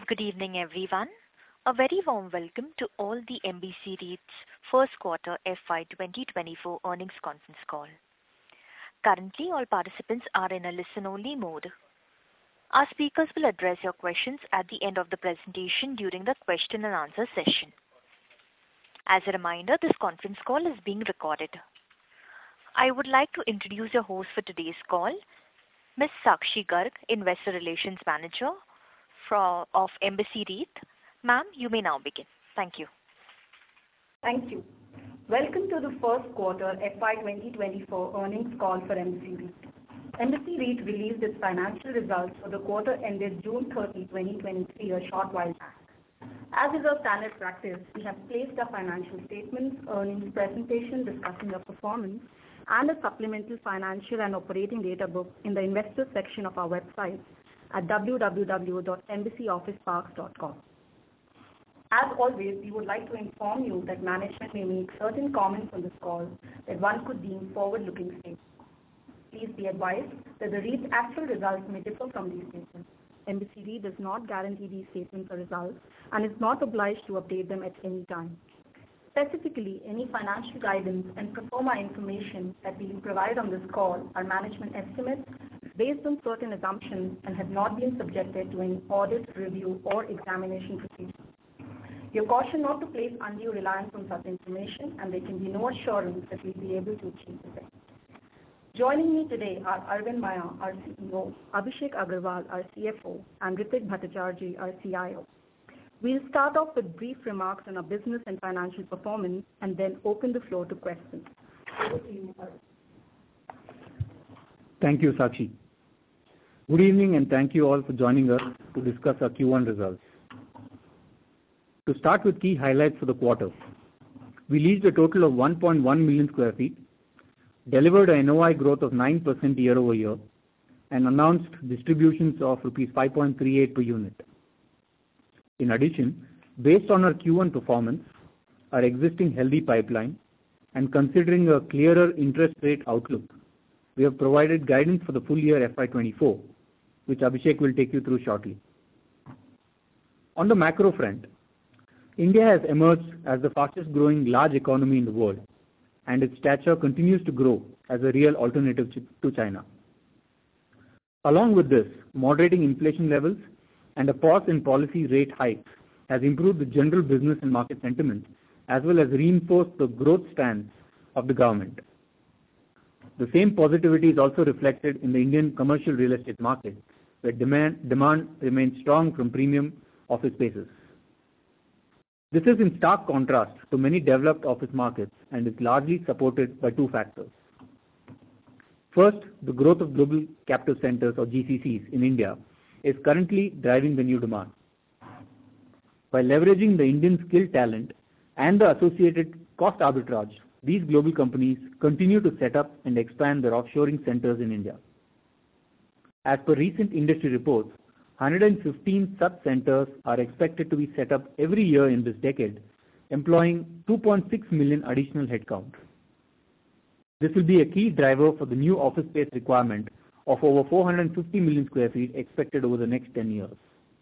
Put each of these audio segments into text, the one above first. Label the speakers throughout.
Speaker 1: Good evening, everyone. A very warm welcome to all the Embassy REIT's first quarter FY 2024 earnings conference call. Currently, all participants are in a listen-only mode. Our speakers will address your questions at the end of the presentation during the question and answer session. As a reminder, this conference call is being recorded. I would like to introduce your host for today's call, Ms. Sakshi Garg, Investor Relations Manager of Embassy REIT. Ma'am, you may now begin. Thank you.
Speaker 2: Thank you. Welcome to the first quarter FY 2024 earnings call for Embassy REIT. Embassy REIT released its financial results for the quarter ended June 30, 2023, a short while back. As is our standard practice, we have placed our financial statements, earnings presentation discussing our performance, and a supplemental financial and operating data book in the investors section of our website at www.embassyofficeparks.com. As always, we would like to inform you that management may make certain comments on this call that one could deem forward-looking statements. Please be advised that the REIT's actual results may differ from these statements. Embassy REIT does not guarantee these statements or results and is not obliged to update them at any time. Specifically, any financial guidance and pro forma information that we will provide on this call are management estimates based on certain assumptions and have not been subjected to any audit, review, or examination procedure. You're cautioned not to place undue reliance on such information, and there can be no assurance that we'll be able to achieve the same. Joining me today are Aravind Maiya, our CEO, Abhishek Agrawal, our CFO, and Ritwik Bhattacharjee, our CIO. We'll start off with brief remarks on our business and financial performance and then open the floor to questions. Over to you, Aravind.
Speaker 3: Thank you, Sakshi. Good evening, and thank you all for joining us to discuss our Q1 results. To start with key highlights for the quarter, we leased a total of 1.1 million square feet, delivered a NOI growth of 9% year-over-year, and announced distributions of rupees 5.38 per unit. In addition, based on our Q1 performance, our existing healthy pipeline, and considering a clearer interest rate outlook, we have provided guidance for the full year FY 2024, which Abhishek will take you through shortly. On the macro front, India has emerged as the fastest growing large economy in the world, and its stature continues to grow as a real alternative to China. Along with this, moderating inflation levels and a pause in policy rate hikes has improved the general business and market sentiment, as well as reinforced the growth stance of the government. The same positivity is also reflected in the Indian commercial real estate market, where demand remains strong from premium office spaces. This is in stark contrast to many developed office markets and is largely supported by two factors. First, the growth of global captive centers, or GCCs, in India is currently driving the new demand. By leveraging the Indian skilled talent and the associated cost arbitrage, these global companies continue to set up and expand their offshoring centers in India. As per recent industry reports, 115 such centers are expected to be set up every year in this decade, employing 2.6 million additional headcount. This will be a key driver for the new office space requirement of over 450 million square feet expected over the next 10 years.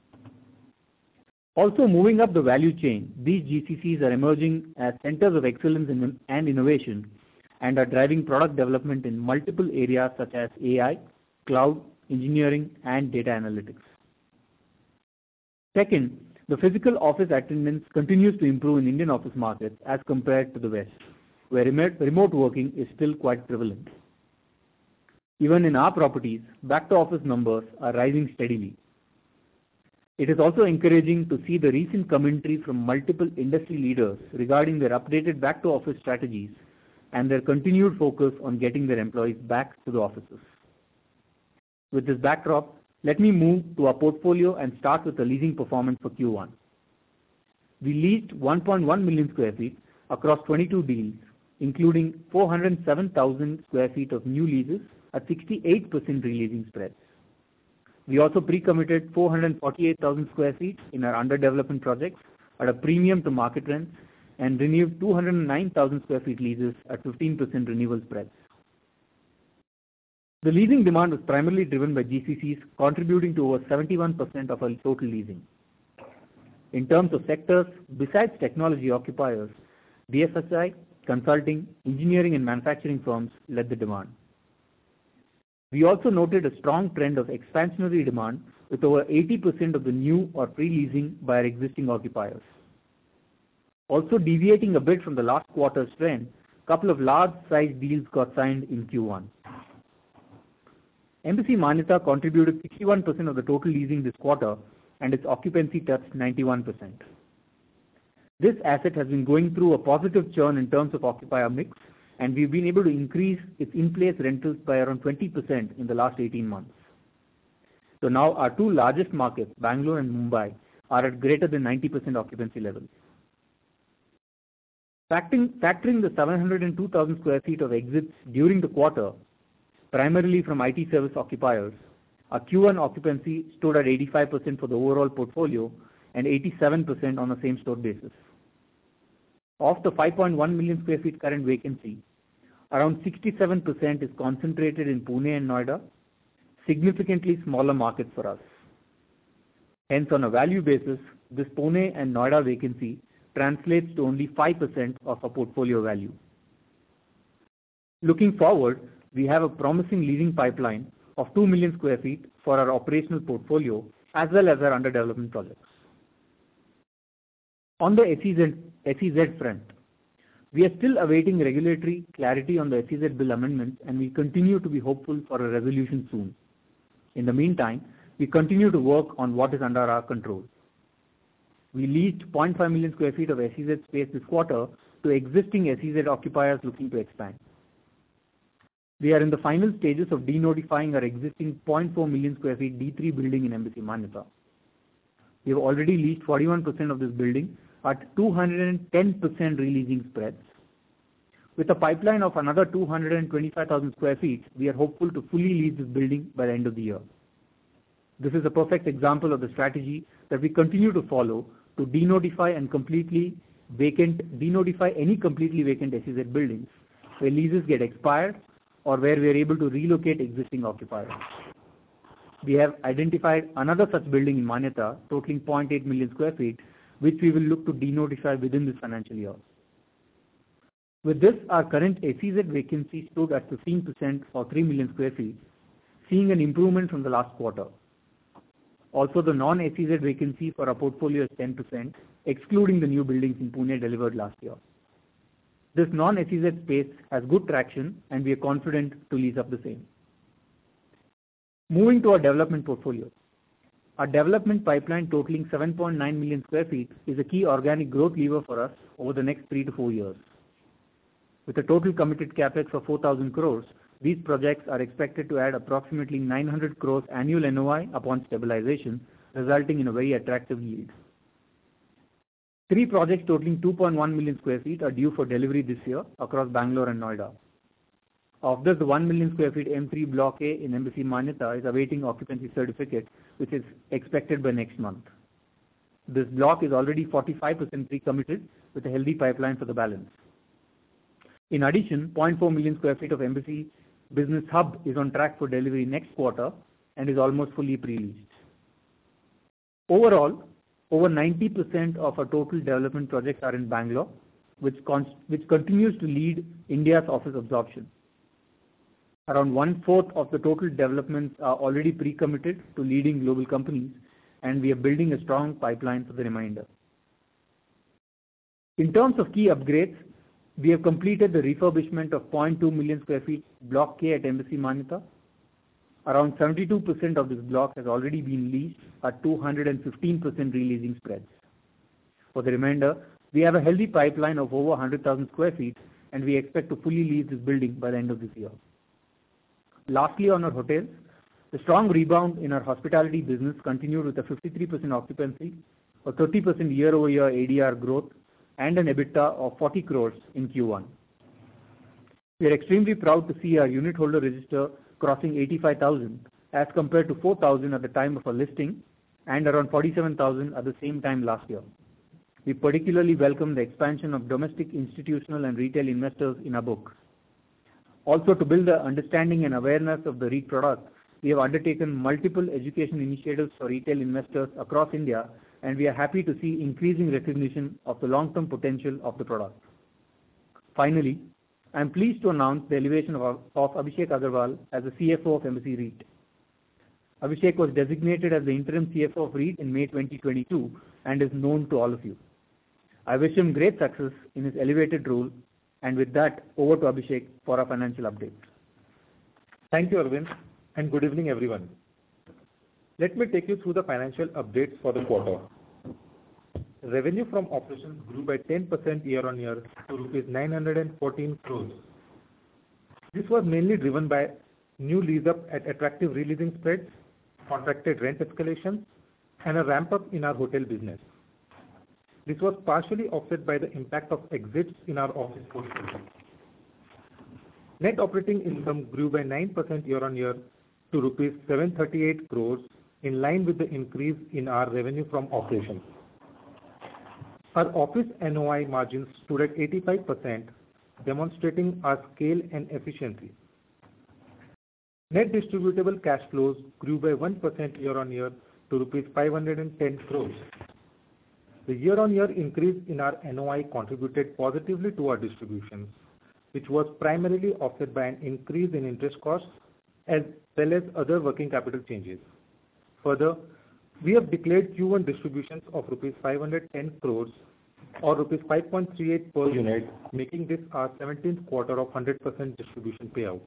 Speaker 3: Also, moving up the value chain, these GCCs are emerging as centers of excellence and innovation and are driving product development in multiple areas such as AI, cloud, engineering, and data analytics. Second, the physical office attendance continues to improve in Indian office markets as compared to the West, where remote working is still quite prevalent. Even in our properties, back-to-office numbers are rising steadily. It is also encouraging to see the recent commentary from multiple industry leaders regarding their updated back-to-office strategies and their continued focus on getting their employees back to the offices. With this backdrop, let me move to our portfolio and start with the leasing performance for Q1. We leased 1.1 million square feet across 22 deals, including 407,000 square feet of new leases at 68% re-leasing spreads. We also pre-committed 448,000 square feet in our under development projects at a premium to market rents and renewed 209,000 square feet leases at 15% renewal spreads. The leasing demand was primarily driven by GCCs, contributing to over 71% of our total leasing. In terms of sectors, besides technology occupiers, BFSI, consulting, engineering and manufacturing firms led the demand. We also noted a strong trend of expansionary demand with over 80% of the new or pre-leasing by our existing occupiers. Also deviating a bit from the last quarter's trend, a couple of large-sized deals got signed in Q1. Embassy Manyata contributed 61% of the total leasing this quarter and its occupancy touched 91%. This asset has been going through a positive churn in terms of occupier mix, and we've been able to increase its in-place rentals by around 20% in the last 18 months. So now our two largest markets, Bangalore and Mumbai, are at greater than 90% occupancy levels. Factoring the 702,000 square feet of exits during the quarter, primarily from IT service occupiers, our Q1 occupancy stood at 85% for the overall portfolio and 87% on a same-store basis. Of the 5.1 million square feet current vacancy, around 67% is concentrated in Pune and Noida, significantly smaller markets for us. Hence, on a value basis, this Pune and Noida vacancy translates to only 5% of our portfolio value. Looking forward, we have a promising leasing pipeline of 2 million square feet for our operational portfolio as well as our under development projects. On the SEZ front, we are still awaiting regulatory clarity on the SEZ bill amendments and we continue to be hopeful for a resolution soon. In the meantime, we continue to work on what is under our control. We leased 0.5 million square feet of SEZ space this quarter to existing SEZ occupiers looking to expand. We are in the final stages of denotifying our existing 0.4 million square feet D3 building in Embassy Manyata. We have already leased 41% of this building at 210% releasing spreads. With a pipeline of another 225,000 square feet, we are hopeful to fully lease this building by the end of the year. This is a perfect example of the strategy that we continue to follow to denotify any completely vacant SEZ buildings where leases get expired or where we are able to relocate existing occupiers. We have identified another such building in Manyata totaling 0.8 million square feet, which we will look to denotify within this financial year. With this, our current SEZ vacancy stood at 15% or 3 million square feet, seeing an improvement from the last quarter. Also, the non-SEZ vacancy for our portfolio is 10%, excluding the new buildings in Pune delivered last year. This non-SEZ space has good traction and we are confident to lease up the same. Moving to our development portfolio. Our development pipeline totaling 7.9 million square feet is a key organic growth lever for us over the next 3 to 4 years. With a total committed capex of 4,000 crores, these projects are expected to add approximately 900 crores annual NOI upon stabilization, resulting in a very attractive yield. 3 projects totaling 2.1 million square feet are due for delivery this year across Bangalore and Noida. Of this, the 1 million square feet M3 Block A in Embassy Manyata is awaiting occupancy certificate, which is expected by next month. This block is already 45% pre-committed with a healthy pipeline for the balance. In addition, 0.4 million square feet of Embassy Business Hub is on track for delivery next quarter and is almost fully pre-leased. Overall, over 90% of our total development projects are in Bangalore, which continues to lead India's office absorption. Around 1/4 of the total developments are already pre-committed to leading global companies, and we are building a strong pipeline for the remainder. In terms of key upgrades, we have completed the refurbishment of 0.2 million square feet Block K at Embassy Manyata. Around 72% of this block has already been leased at 215% releasing spreads. For the remainder, we have a healthy pipeline of over 100,000 square feet, and we expect to fully lease this building by the end of this year. Lastly, on our hotels, the strong rebound in our hospitality business continued with a 53% occupancy, a 30% year-over-year ADR growth, and an EBITDA of 40 crores in Q1. We are extremely proud to see our unit holder register crossing 85,000 as compared to 4,000 at the time of our listing and around 47,000 at the same time last year. We particularly welcome the expansion of domestic, institutional and retail investors in our book. Also, to build the understanding and awareness of the REIT product, we have undertaken multiple education initiatives for retail investors across India, and we are happy to see increasing recognition of the long-term potential of the product. Finally, I am pleased to announce the elevation of Abhishek Agarwal as the CFO of Embassy REIT. Abhishek was designated as the interim CFO of REIT in May 2022 and is known to all of you. I wish him great success in his elevated role, and with that, over to Abhishek for our financial updates.
Speaker 4: Thank you, Arvind, and good evening, everyone. Let me take you through the financial updates for the quarter. Revenue from operations grew by 10% year-on-year to rupees 914 crores. This was mainly driven by new lease-up at attractive re-leasing spreads, contracted rent escalations, and a ramp-up in our hotel business. This was partially offset by the impact of exits in our office portfolio. Net operating income grew by 9% year-on-year to rupees 738 crores, in line with the increase in our revenue from operations. Our office NOI margins stood at 85%, demonstrating our scale and efficiency. Net distributable cash flows grew by 1% year-on-year to rupees 510 crores. The year-on-year increase in our NOI contributed positively to our distributions, which was primarily offset by an increase in interest costs as well as other working capital changes. Further, we have declared Q1 distributions of rupees 510 crores or rupees 5.38 per unit, making this our 17th quarter of 100% distribution payout.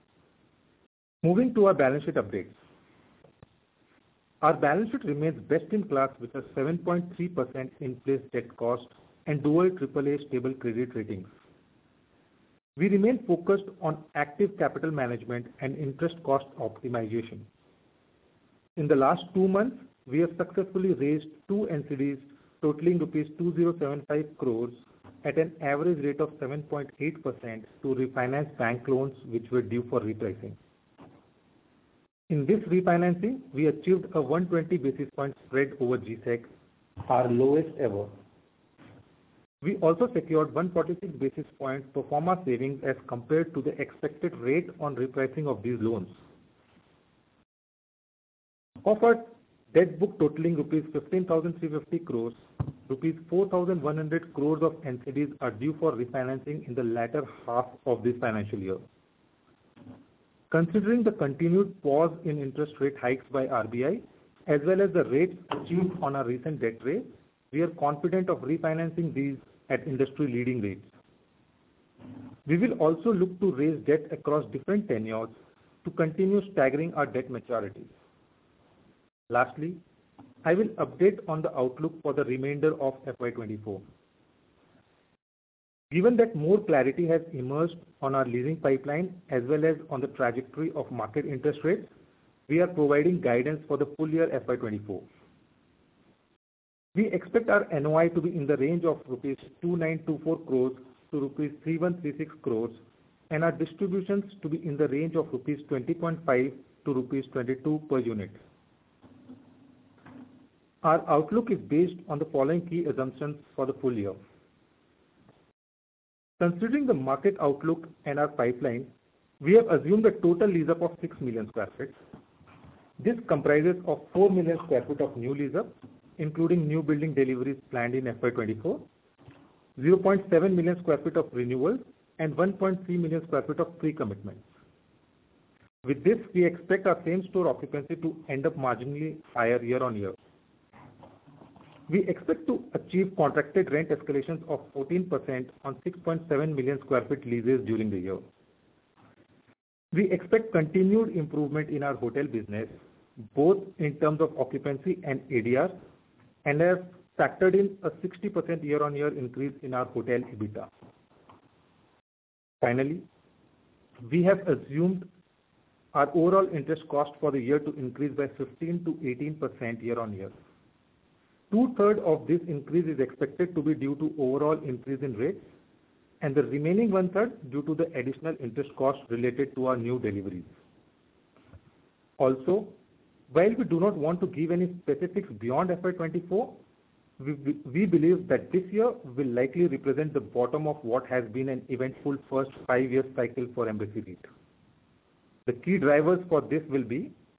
Speaker 4: Moving to our balance sheet updates. Our balance sheet remains best in class with a 7.3% in place debt cost and dual AAA stable credit ratings. We remain focused on active capital management and interest cost optimization. In the last 2 months, we have successfully raised 2 NCDs totaling rupees 2075 crores at an average rate of 7.8% to refinance bank loans which were due for repricing. In this refinancing, we achieved a 120 basis point spread over GSEC, our lowest ever. We also secured 146 basis points pro forma savings as compared to the expected rate on repricing of these loans. Of our debt book totaling rupees 15,350 crores, rupees 4,100 crores of NCDs are due for refinancing in the latter half of this financial year. Considering the continued pause in interest rate hikes by RBI, as well as the rates achieved on our recent debt raise, we are confident of refinancing these at industry-leading rates. We will also look to raise debt across different tenures to continue staggering our debt maturities. Lastly, I will update on the outlook for the remainder of FY24. Given that more clarity has emerged on our leasing pipeline as well as on the trajectory of market interest rates, we are providing guidance for the full year FY24. We expect our NOI to be in the range of rupees 2924 crores to rupees 3136 crores and our distributions to be in the range of rupees 20.5 to rupees 22 per unit. Our outlook is based on the following key assumptions for the full year. Considering the market outlook and our pipeline, we have assumed a total lease-up of 6 million square feet. This comprises of 4 million square feet of new lease-up, including new building deliveries planned in FY24, 0.7 million square feet of renewals, and 1.3 million square feet of pre-commitments. With this, we expect our same-store occupancy to end up marginally higher year-on-year. We expect to achieve contracted rent escalations of 14% on 6.7 million square feet leases during the year. We expect continued improvement in our hotel business, both in terms of occupancy and ADR, and have factored in a 60% year-on-year increase in our hotel EBITDA. Finally, we have assumed our overall interest cost for the year to increase by 15 to 18% year-on-year. 2/3 of this increase is expected to be due to overall increase in rates, and the remaining 1/3 due to the additional interest costs related to our new deliveries. Also, while we do not want to give any specifics beyond FY24, we believe that this year will likely represent the bottom of what has been an eventful first 5-year cycle for Embassy REIT. The key drivers for this will be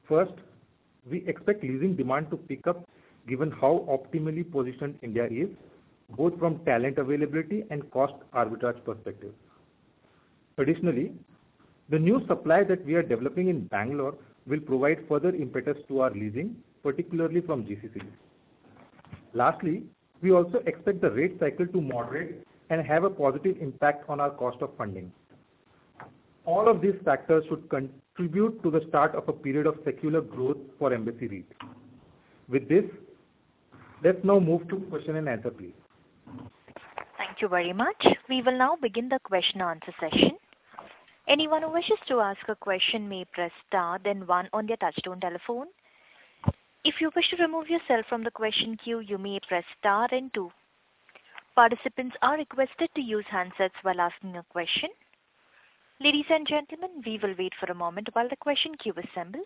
Speaker 4: First, we expect leasing demand to pick up given how optimally positioned India is, both from talent availability and cost arbitrage perspective. Additionally, the new supply that we are developing in Bangalore will provide further impetus to our leasing, particularly from GCCs. Lastly, we also expect the rate cycle to moderate and have a positive impact on our cost of funding. All of these factors should contribute to the start of a period of secular growth for Embassy REIT. With this, let's now move to question and answer, please.
Speaker 1: Thank you very much. We will now begin the question and answer session. Anyone who wishes to ask a question may press star then one on their touchtone telephone. If you wish to remove yourself from the question queue, you may press star and two. Participants are requested to use handsets while asking a question. Ladies and gentlemen, we will wait for a moment while the question queue assembles.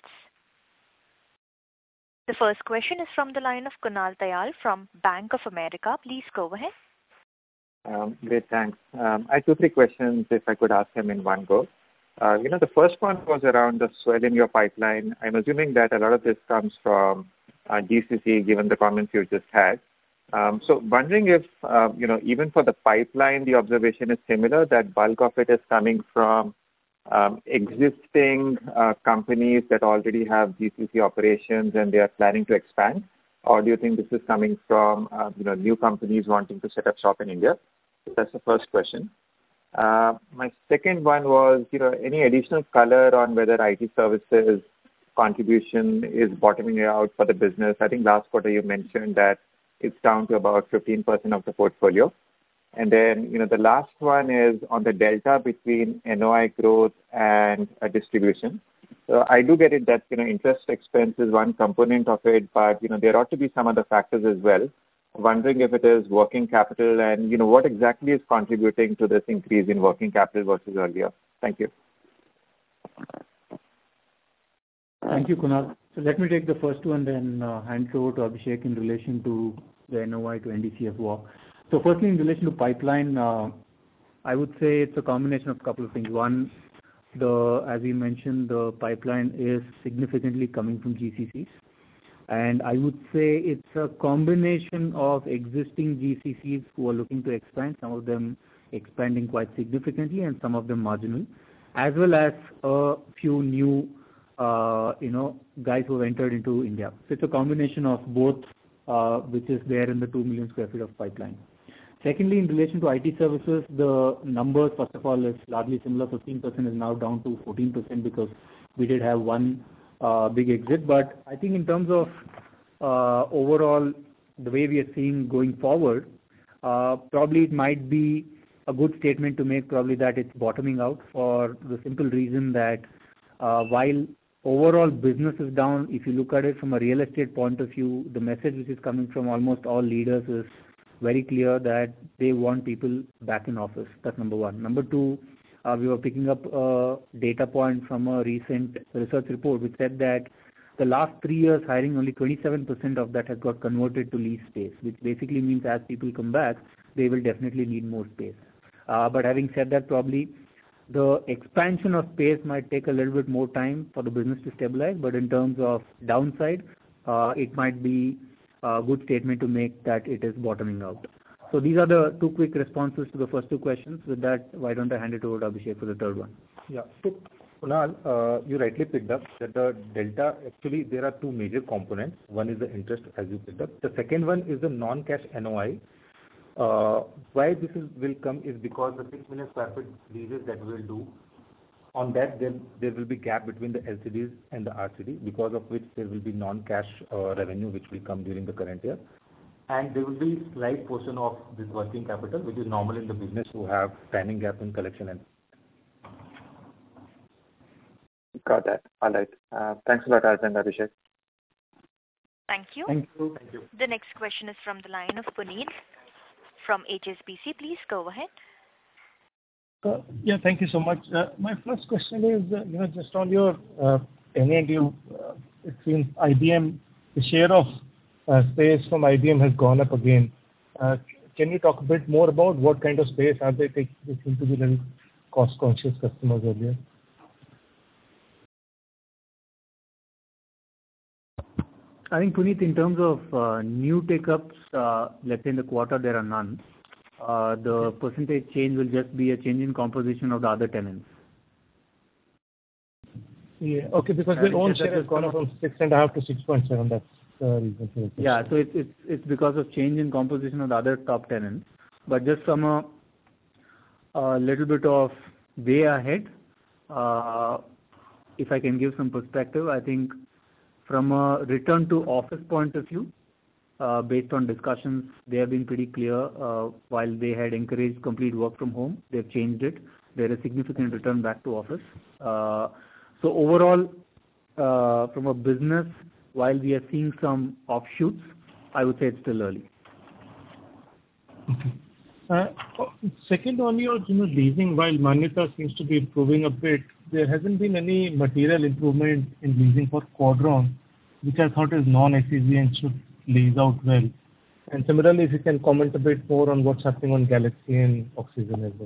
Speaker 1: The first question is from the line of Kunal Tayal from Bank of America. Please go ahead.
Speaker 5: Great, thanks. I have 2-3 questions if I could ask them in one go. The first one was around the swell in your pipeline. I'm assuming that a lot of this comes from GCC, given the comments you just had. So wondering if, even for the pipeline, the observation is similar, that bulk of it is coming from existing companies that already have GCC operations and they are planning to expand? Or do you think this is coming from, new companies wanting to set up shop in India? So that's the first question. My second one was, any additional color on whether IT services contribution is bottoming out for the business? I think last quarter you mentioned that it's down to about 15% of the portfolio. And then, the last one is on the delta between NOI growth and distribution. So I do get it that, interest expense is one component of it, but, there ought to be some other factors as well. Wondering if it is working capital and, what exactly is contributing to this increase in working capital versus earlier? Thank you.
Speaker 3: Thank you, Kunal. So let me take the first one, then hand it over to Abhishek in relation to the NOI to NDCF walk. So firstly, in relation to pipeline, I would say it's a combination of a couple of things. One, as we mentioned, the pipeline is significantly coming from GCCs. And I would say it's a combination of existing GCCs who are looking to expand, some of them expanding quite significantly and some of them marginal, as well as a few new, guys who have entered into India. So it's a combination of both, which is there in the 2 million square feet of pipeline. Secondly, in relation to IT services, the numbers, first of all, is largely similar. 15% is now down to 14% because we did have one big exit. But I think in terms of overall, the way we are seeing going forward, probably it might be a good statement to make probably that it's bottoming out for the simple reason that while overall business is down, if you look at it from a real estate point of view, the message which is coming from almost all leaders is very clear that they want people back in office. That's number one. Number two, we were picking up a data point from a recent research report which said that the last 3 years hiring, only 27% of that has got converted to lease space, which basically means as people come back, they will definitely need more space. But having said that, probably the expansion of space might take a little bit more time for the business to stabilize, but in terms of downside, it might be a good statement to make that it is bottoming out. So these are the 2 quick responses to the first 2 questions. With that, why don't I hand it over to Abhishek for the third one?
Speaker 4: Yeah. So, Kunal, you rightly picked up that the delta, actually, there are 2 major components. One is the interest, as you picked up. The second one is the non-cash NOI. Why this will come is because the 6 million square feet leases that we will do, on that there will be gap between the LCDs and the RCD, because of which there will be non-cash revenue which will come during the current year. And there will be slight portion of this working capital, which is normal in the business who have timing gap in collection. And
Speaker 5: Got that. All right. Thanks a lot, Arvind, Abhishek.
Speaker 1: Thank you.
Speaker 3: Thank you.
Speaker 4: thank you.
Speaker 1: The next question is from the line of Puneet from HSBC. Please go ahead.
Speaker 6: Yeah, thank you so much. My first question is, just on your NAD, it seems IBM, the share of space from IBM has gone up again. Can you talk a bit more about what kind of space are they taking? They seem to be little cost-conscious customers earlier.
Speaker 3: I think, Puneet, in terms of new take-ups, let's say in the quarter, there are none. The percentage change will just be a change in composition of the other tenants.
Speaker 6: Yeah. Okay, because their own share has gone up from 6.5 to 6.7. That's the reason for it.
Speaker 3: Yeah. So it's because of change in composition of the other top tenants. But just from a little bit of way ahead, if I can give some perspective, I think from a return to office point of view, based on discussions, they have been pretty clear. While they had encouraged complete work from home, they've changed it. There is significant return back to office. So overall, from a business, while we are seeing some offshoots, I would say it's still early.
Speaker 6: Okay. Second on your leasing, while Manyata seems to be improving a bit, there hasn't been any material improvement in leasing for Quadron, which I thought is non-SEZ and should lease out well. And similarly, if you can comment a bit more on what's happening on Galaxy and Oxygen as well.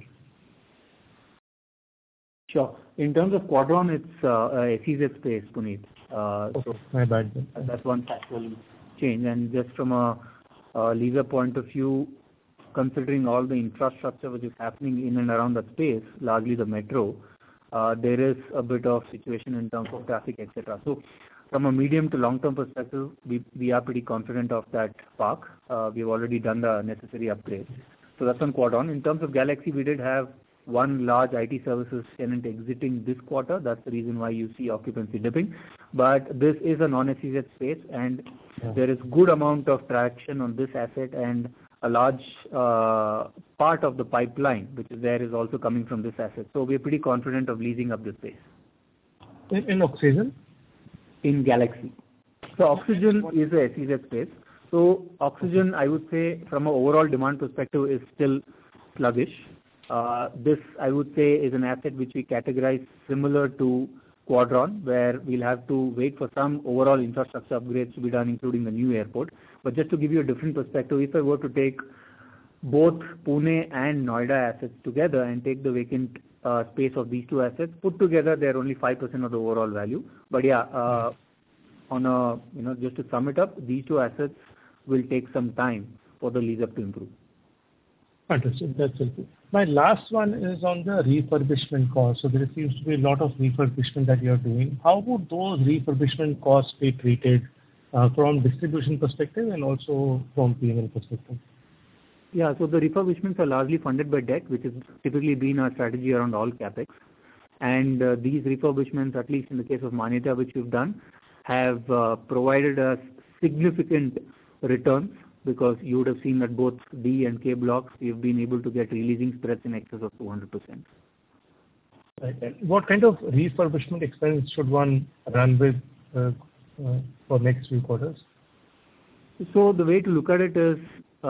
Speaker 3: Sure. In terms of Quadron, it's a SEZ space, Puneet.
Speaker 6: So my bad.
Speaker 3: That's one factual change. And just from a leaser point of view, considering all the infrastructure which is happening in and around the space, largely the metro, there is a bit of situation in terms of traffic, etc. So from a medium to long-term perspective, we are pretty confident of that park. We've already done the necessary upgrades. So that's on Quadron. In terms of Galaxy, we did have one large IT services tenant exiting this quarter. That's the reason why you see occupancy dipping. But this is a non-SEZ space, and there is good amount of traction on this asset, and a large part of the pipeline which is there is also coming from this asset. So we're pretty confident of leasing up this space.
Speaker 6: In Oxygen?
Speaker 3: In Galaxy. So Oxygen is a SEZ space. So Oxygen, I would say, from an overall demand perspective, is still sluggish. This, I would say, is an asset which we categorize similar to Quadron, where we'll have to wait for some overall infrastructure upgrades to be done, including the new airport. But just to give you a different perspective, if I were to take both Pune and Noida assets together and take the vacant space of these two assets, put together, they're only 5% of the overall value. But yeah, on a, just to sum it up, these two assets will take some time for the lease up to improve.
Speaker 6: Understood. That's helpful. My last one is on the refurbishment cost. So there seems to be a lot of refurbishment that you're doing. How would those refurbishment costs be treated from distribution perspective and also from P&L perspective?
Speaker 3: Yeah, so the refurbishments are largely funded by debt, which has typically been our strategy around all capex. And these refurbishments, at least in the case of Manyata, which we've done, have provided us significant returns, because you would have seen that both D and K blocks, we've been able to get releasing spreads in excess of 200%.
Speaker 6: Right. What kind of refurbishment expense should one run with for next few quarters?
Speaker 3: So the way to look at it is,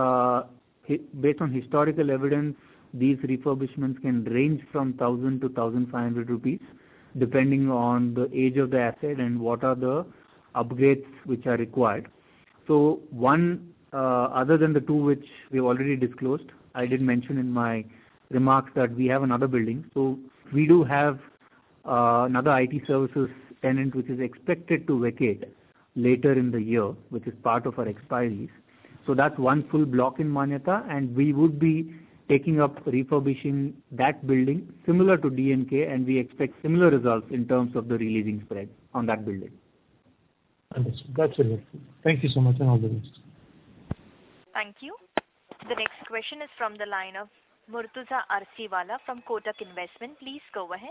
Speaker 3: based on historical evidence, these refurbishments can range from 1,000 to 1,500 rupees, depending on the age of the asset and what are the upgrades which are required. So one, other than the two which we've already disclosed, I did mention in my remarks that we have another building. So we do have another IT services tenant which is expected to vacate later in the year, which is part of our expiries. So that's one full block in Manyata, and we would be taking up refurbishing that building similar to D&K, and we expect similar results in terms of the releasing spread on that building.
Speaker 6: Understood. That's very helpful. Thank you so much, and all the best.
Speaker 1: Thank you. The next question is from the line of Murtuza Arsiwala from Kotak Investment. Please go ahead.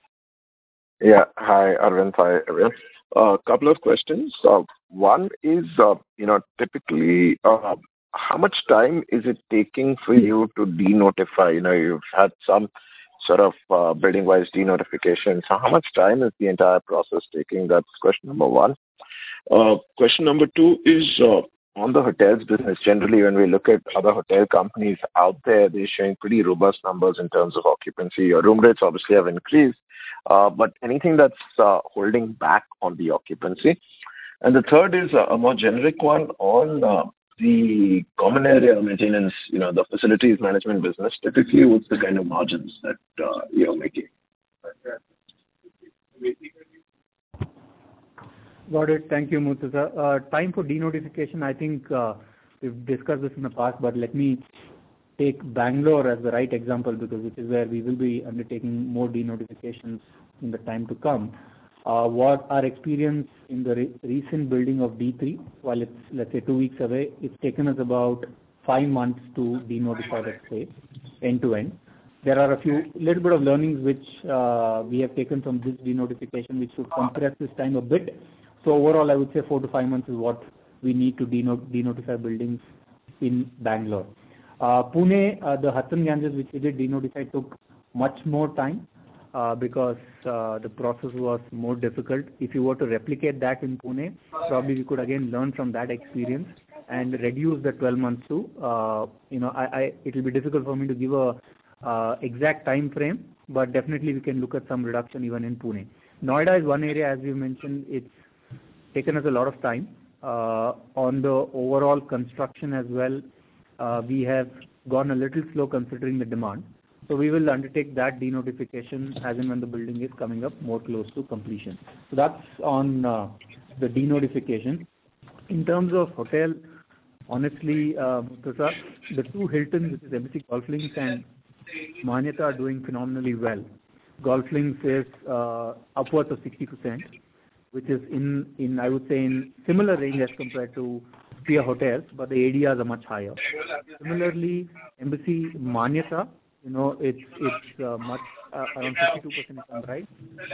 Speaker 7: Yeah. Hi, Arvind. Hi, everyone. A couple of questions. One is, typically, how much time is it taking for you to denotify? You've had some sort of building-wise denotification. So how much time is the entire process taking? That's question number one. Question number two is on the hotels business. Generally, when we look at other hotel companies out there, they're showing pretty robust numbers in terms of occupancy. Your room rates obviously have increased, but anything that's holding back on the occupancy? And the third is a more generic one on the common area maintenance, the facilities management business. Typically, what's the kind of margins that you're making?
Speaker 3: Got it. Thank you, Murtuza. Time for denotification, I think we've discussed this in the past, but let me take Bangalore as the right example because which is where we will be undertaking more denotifications in the time to come. What our experience in the recent building of D3, while it's, let's say, 2 weeks away, it's taken us about 5 months to denotify that space end to end. There are a little bit of learnings which we have taken from this denotification, which should compress this time a bit. So overall, I would say 4 to 5 months is what we need to denotify buildings in Bangalore. Pune, the Hudson Ganges, which we did denotify, took much more time because the process was more difficult. If you were to replicate that in Pune, probably we could again learn from that experience and reduce the 12 months to, it will be difficult for me to give a exact time frame, but definitely we can look at some reduction even in Pune. Noida is one area, as you mentioned, it's taken us a lot of time. On the overall construction as well, we have gone a little slow considering the demand. So we will undertake that denotification as and when the building is coming up more close to completion. So that's on the denotification. In terms of hotel, honestly, the two Hiltons, which is Embassy Golf Links and Manyata, are doing phenomenally well. Golf Links is upwards of 60%, which is in I would say in similar range as compared to peer hotels, but the ADRs are much higher. Similarly, Embassy Manyata, it's much around 52%, if I'm right.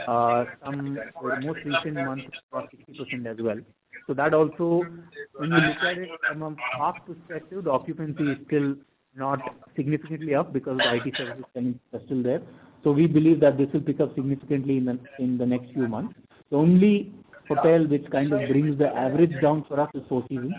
Speaker 3: Some the most recent month was 60% as well. So that also, when you look at it from a park perspective, the occupancy is still not significantly up because the IT services are still there. So we believe that this will pick up significantly in the next few months. The only hotel which kind of brings the average down for us is Four Seasons.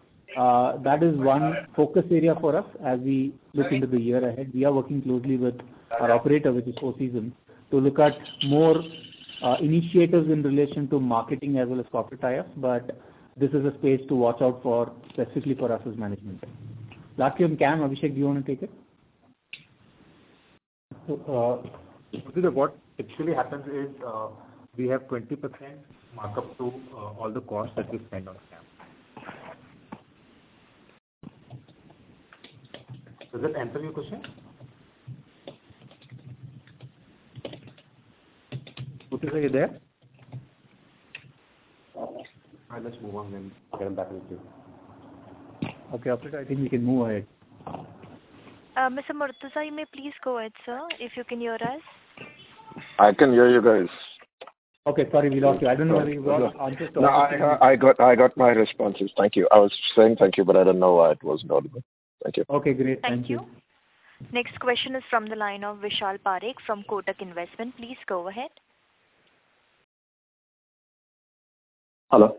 Speaker 3: That is one focus area for us as we look into the year ahead. We are working closely with our operator, which is Four Seasons, to look at more initiatives in relation to marketing as well as corporate tie-ups, but this is a space to watch out for specifically for us as management. Lastly on CAM, Abhishek, do you want to take it?
Speaker 4: What actually happens is we have 20% markup to all the costs that we spend on CAM. Does that answer your question?
Speaker 3: Murtuza, are you there?
Speaker 4: Let's move on and get him back with you.
Speaker 3: Okay, operator, I think we can move ahead.
Speaker 1: Mr. Murtuza, you may please go ahead, sir, if you can hear us.
Speaker 7: I can hear you guys.
Speaker 3: Okay, sorry, we lost you. I don't know whether you got answers to
Speaker 7: No, I got my responses. Thank you. I was saying thank you, but I don't know why it wasn't audible. Thank you.
Speaker 3: Okay, great.
Speaker 1: Thank you. Next question is from the line of Vishal Parekh from Kotak Investment. Please go ahead.
Speaker 8: Hello.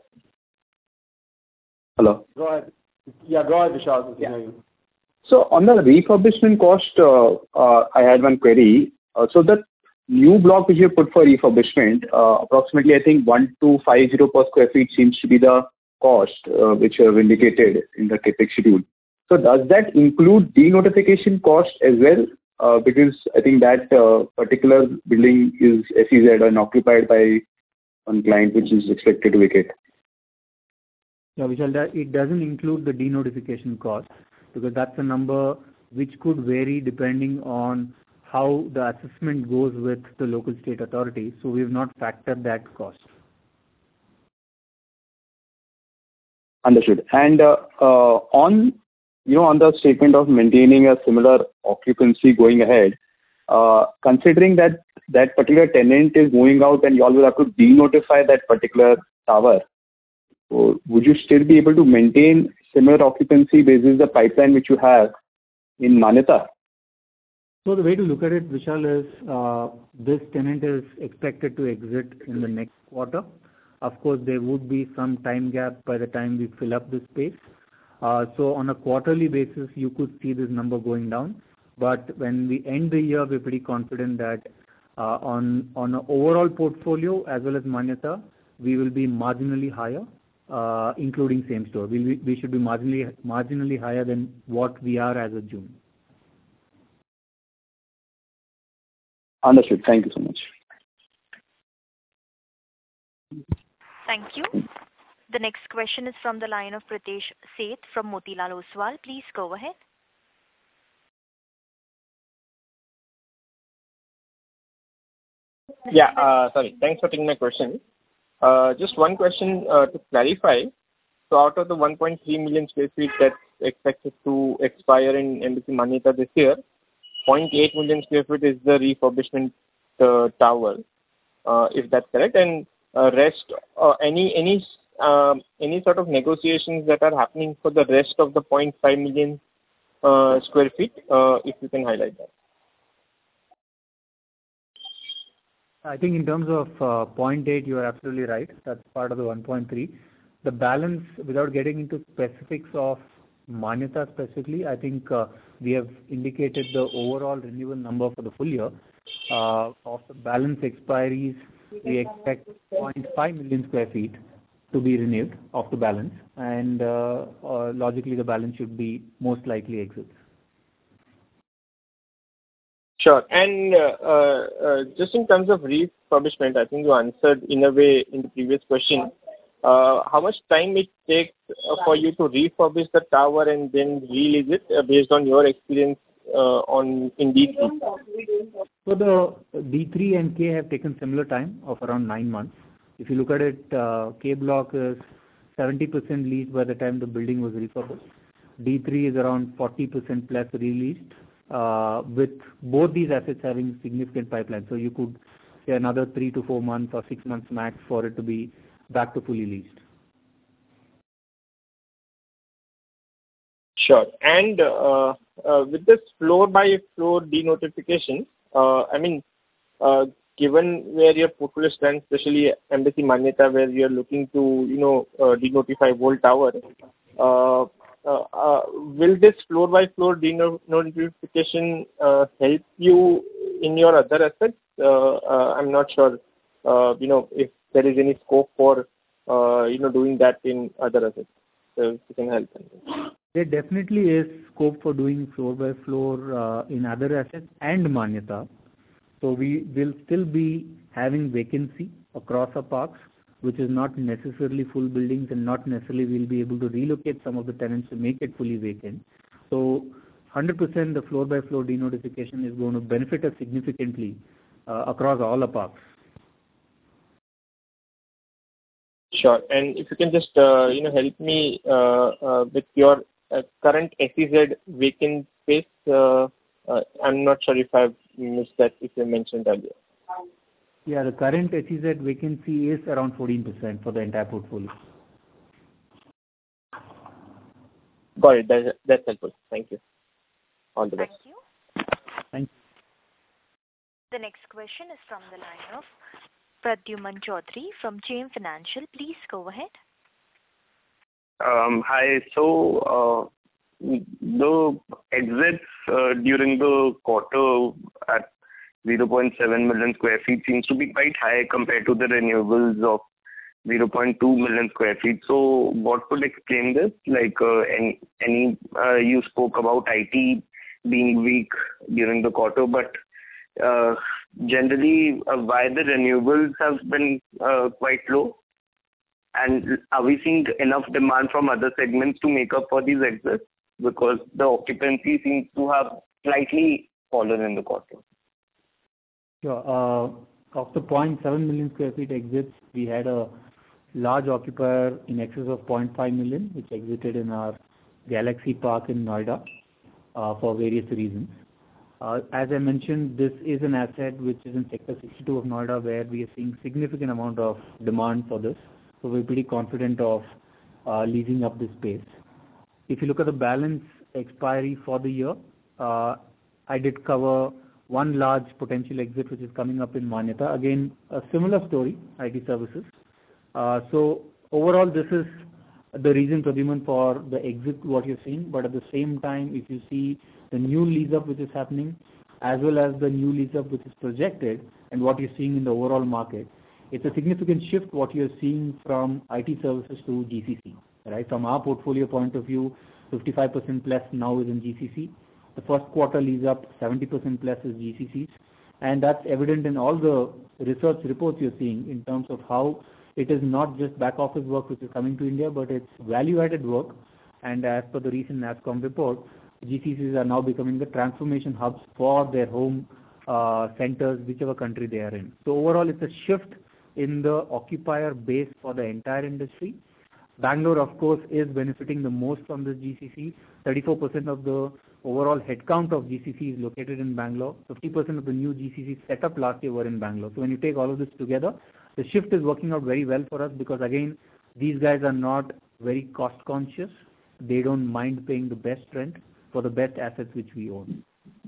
Speaker 9: Go ahead. Yeah, go ahead, Vishal. We can hear you.
Speaker 8: So on the refurbishment cost, I had one query. So the new block which you put for refurbishment, approximately I think 1250 per square feet seems to be the cost which you have indicated in the CapEx schedule. So does that include denotification cost as well? Because I think that particular building is SEZ and occupied by one client which is expected to vacate.
Speaker 3: Yeah, Vishal, it doesn't include the denotification cost because that's a number which could vary depending on how the assessment goes with the local state authority. So we have not factored that cost.
Speaker 8: Understood. And on the statement of maintaining a similar occupancy going ahead, considering that particular tenant is moving out and you all will have to denotify that particular tower, so would you still be able to maintain similar occupancy basis the pipeline which you have in Manyata?
Speaker 3: So the way to look at it, Vishal, is this tenant is expected to exit in the next quarter. Of course, there would be some time gap by the time we fill up the space. So on a quarterly basis, you could see this number going down. But when we end the year, we're pretty confident that on an overall portfolio as well as Manyata, we will be marginally higher, including same store. We should be marginally higher than what we are as of June.
Speaker 8: Understood. Thank you so much.
Speaker 1: Thank you. The next question is from the line of Pritesh Sheth from Motilal Oswal. Please go ahead.
Speaker 10: Sorry. Thanks for taking my question. Just one question to clarify. So out of the 1.3 million square feet that's expected to expire in Embassy Manyata this year, 0.8 million square feet is the refurbishment tower, if that's correct. And rest, any sort of negotiations that are happening for the rest of the 0.5 million square feet, if you can highlight that.
Speaker 3: I think in terms of 0.8, you are absolutely right. That's part of the 1.3. The balance, without getting into specifics of Manyata specifically, I think we have indicated the overall renewal number for the full year. Of the balance expiries, we expect 0.5 million square feet to be renewed of the balance, and logically the balance should be most likely exits.
Speaker 10: Sure. And just in terms of refurbishment, I think you answered in a way in the previous question. How much time it takes for you to refurbish the tower and then release it based on your experience in D3?
Speaker 3: So the D3 and K have taken similar time of around 9 months. If you look at it, K block is 70% leased by the time the building was refurbished. D3 is around 40% plus released, with both these assets having significant pipeline. So you could say another 3 to 4 months or 6 months max for it to be back to fully leased.
Speaker 10: Sure. And with this floor by floor denotification, given where your portfolio stands, especially Embassy Manyata, where you are looking to denotify whole tower, will this floor by floor denotification help you in your other assets? I'm not sure if there is any scope for doing that in other assets. So if you can help.
Speaker 3: There definitely is scope for doing floor by floor in other assets and Manyata. So we will still be having vacancy across our parks, which is not necessarily full buildings, and not necessarily we'll be able to relocate some of the tenants to make it fully vacant. So 100% the floor by floor denotification is going to benefit us significantly across all the parks.
Speaker 10: Sure. And if you can just help me with your current SEZ vacant space. I'm not sure if I've missed that, if you mentioned earlier.
Speaker 3: Yeah, the current SEZ vacancy is around 14% for the entire portfolio.
Speaker 10: Got it. That's helpful. Thank you. All the best.
Speaker 1: Thank you.
Speaker 3: Thank you.
Speaker 1: The next question is from the line of Pradyuman Chaudhary from JM Financial. Please go ahead.
Speaker 11: Hi. So the exits during the quarter at 0.7 million square feet seems to be quite high compared to the renewals of 0.2 million square feet. So what could explain this? Like you spoke about IT being weak during the quarter, but generally why the renewals have been quite low? And are we seeing enough demand from other segments to make up for these exits? Because the occupancy seems to have slightly fallen in the quarter.
Speaker 3: Sure. Of the 0.7 million square feet exits, we had a large occupier in excess of 0.5 million, which exited in our Galaxy Park in Noida for various reasons. As I mentioned, this is an asset which is in Sector 62 of Noida, where we are seeing significant amount of demand for this. So we're pretty confident of leasing up this space. If you look at the balance expiry for the year, I did cover one large potential exit which is coming up in Manyata. Again, a similar story, IT services. So overall, this is the reason, Pradyuman, for the exit what you're seeing. But at the same time, if you see the new lease up which is happening, as well as the new lease up which is projected, and what you're seeing in the overall market, it's a significant shift what you're seeing from IT services to GCC. Right? From our portfolio point of view, 55% plus now is in GCC. The first quarter lease up, 70% plus is GCCs. And that's evident in all the research reports you're seeing in terms of how it is not just back office work which is coming to India, but it's value-added work. And as per the recent NASSCOM report, GCCs are now becoming the transformation hubs for their home centers, whichever country they are in. So overall, it's a shift in the occupier base for the entire industry. Bangalore, of course, is benefiting the most from this GCC. 34% of the overall headcount of GCC is located in Bangalore. 50% of the new GCCs set up last year were in Bangalore. So when you take all of this together, the shift is working out very well for us because, again, these guys are not very cost conscious. They don't mind paying the best rent for the best assets which we own.